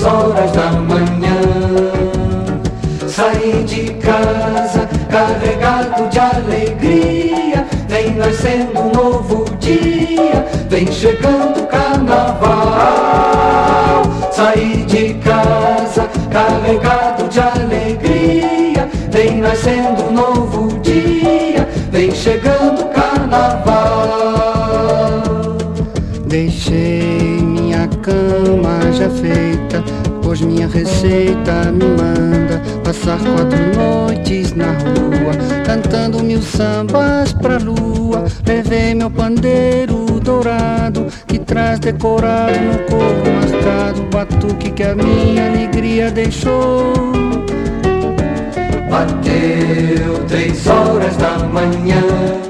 3 horas da manhã. Saí de casa carregado de alegria, vem nascendo um novo dia, vem chegando o carnaval. Saí de casa carregado de alegria, vem nascendo um novo dia, vem chegando o carnaval. Deixei minha cama já feita, pois minha receita me manda passar 4 noites na rua, cantando 1000 sambas pra lua. Levei meu pandeiro dourado, que traz decorado no couro mascado, batuque que a minha alegria deixou. Bateu 3 horas da manhã.